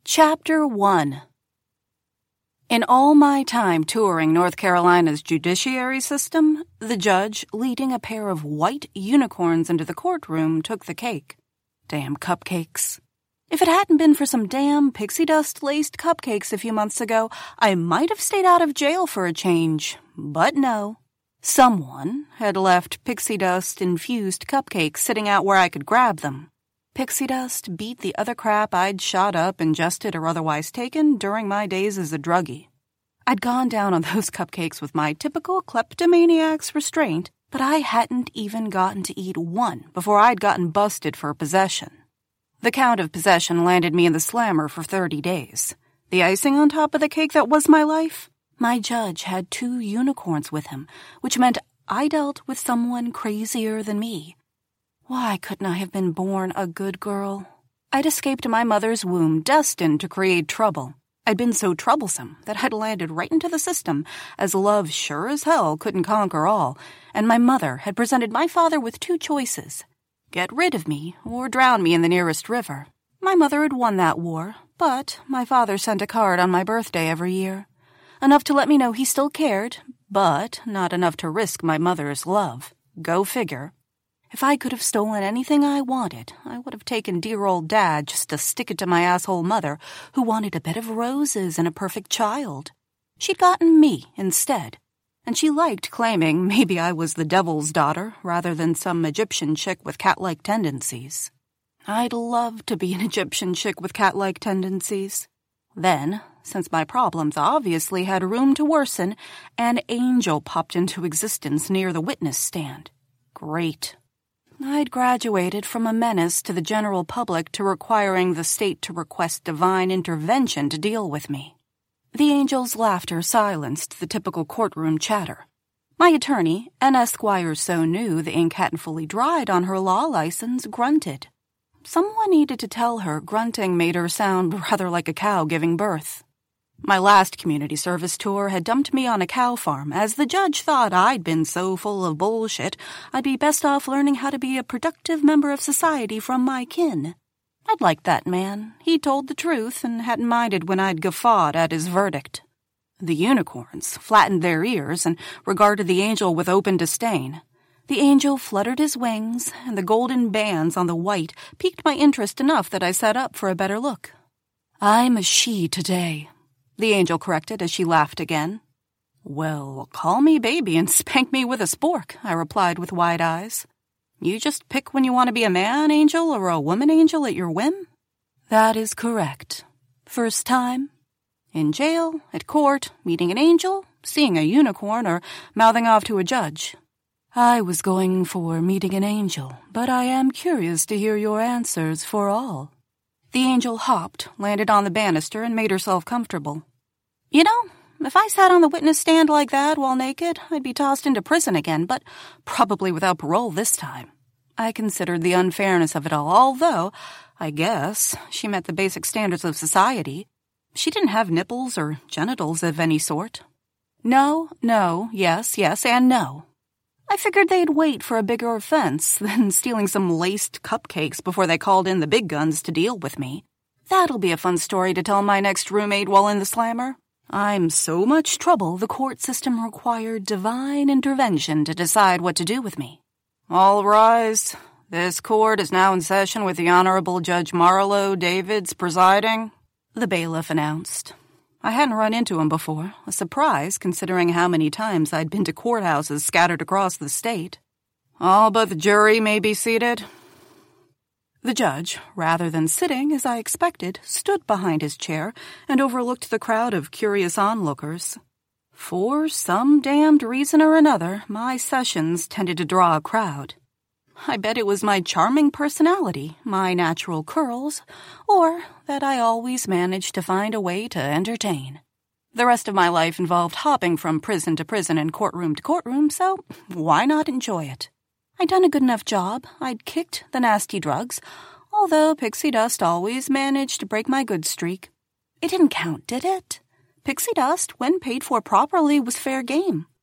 Chapter 1. In all my time touring North Carolina's judiciary system, the judge, leading a pair of white unicorns into the courtroom, took the cake. Damn cupcakes. If it hadn't been for some damn pixie dust-laced cupcakes a few months ago, I might have stayed out of jail for a change. But no. Someone had left pixie dust-infused cupcakes sitting out where I could grab them. Pixie dust beat the other crap I'd shot up, ingested, or otherwise taken during my days as a druggie. I'd gone down on those cupcakes with my typical kleptomaniac's restraint, but I hadn't even gotten to eat one before I'd gotten busted for possession. The count of possession landed me in the slammer for 30 days. The icing on top of the cake that was my life? My judge had 2 unicorns with him, which meant I dealt with someone crazier than me. Why couldn't I have been born a good girl? I'd escaped my mother's womb, destined to create trouble. I'd been so troublesome that I'd landed right into the system, as love sure as hell couldn't conquer all, and my mother had presented my father with 2 choices: get rid of me or drown me in the nearest river. My mother had won that war, but my father sent a card on my birthday every year. Enough to let me know he still cared, but not enough to risk my mother's love. Go figure. If I could have stolen anything I wanted, I would have taken dear old Dad just to stick it to my asshole mother, who wanted a bed of roses and a perfect child. She'd gotten me instead, and she liked claiming maybe I was the devil's daughter rather than some Egyptian chick with cat-like tendencies. I'd love to be an Egyptian chick with cat-like tendencies. Then, since my problems obviously had room to worsen, an angel popped into existence near the witness stand. Great. I'd graduated from a menace to the general public to requiring the state to request divine intervention to deal with me. The angel's laughter silenced the typical courtroom chatter. My attorney, an Esquire so new the ink hadn't fully dried on her law license, grunted. Someone needed to tell her grunting made her sound rather like a cow giving birth. My last community service tour had dumped me on a cow farm, as the judge thought I'd been so full of bullshit I'd be best off learning how to be a productive member of society from my kin. I'd liked that man. He told the truth and hadn't minded when I'd guffawed at his verdict. The unicorns flattened their ears and regarded the angel with open disdain. The angel fluttered his wings, and the golden bands on the white piqued my interest enough that I sat up for a better look. "I'm a she today," the angel corrected as she laughed again. "Well, call me baby and spank me with a spork," I replied with wide eyes. "You just pick when you want to be a man angel or a woman angel at your whim?" "That is correct. First time? In jail, at court, meeting an angel, seeing a unicorn, or mouthing off to a judge?" "I was going for meeting an angel, but I am curious to hear your answers for all." The angel hopped, landed on the banister, and made herself comfortable. "You know, if I sat on the witness stand like that while naked, I'd be tossed into prison again, but probably without parole this time." I considered the unfairness of it all, although, I guess, she met the basic standards of society. She didn't have nipples or genitals of any sort. No, yes, and no. I figured they'd wait for a bigger offense than stealing some laced cupcakes before they called in the big guns to deal with me. That'll be a fun story to tell my next roommate while in the slammer. I'm so much trouble the court system required divine intervention to decide what to do with me. "All rise. This court is now in session with the Honorable Judge Marlo Davids presiding," the bailiff announced. I hadn't run into him before, a surprise considering how many times I'd been to courthouses scattered across the state. "All but the jury may be seated." The judge, rather than sitting as I expected, stood behind his chair and overlooked the crowd of curious onlookers. For some damned reason or another, my sessions tended to draw a crowd. I bet it was my charming personality, my natural curls, or that I always managed to find a way to entertain. The rest of my life involved hopping from prison to prison and courtroom to courtroom, so why not enjoy it? I'd done a good enough job. I'd kicked the nasty drugs, although pixie dust always managed to break my good streak. It didn't count, did it? Pixie dust, when paid for properly, was fair game.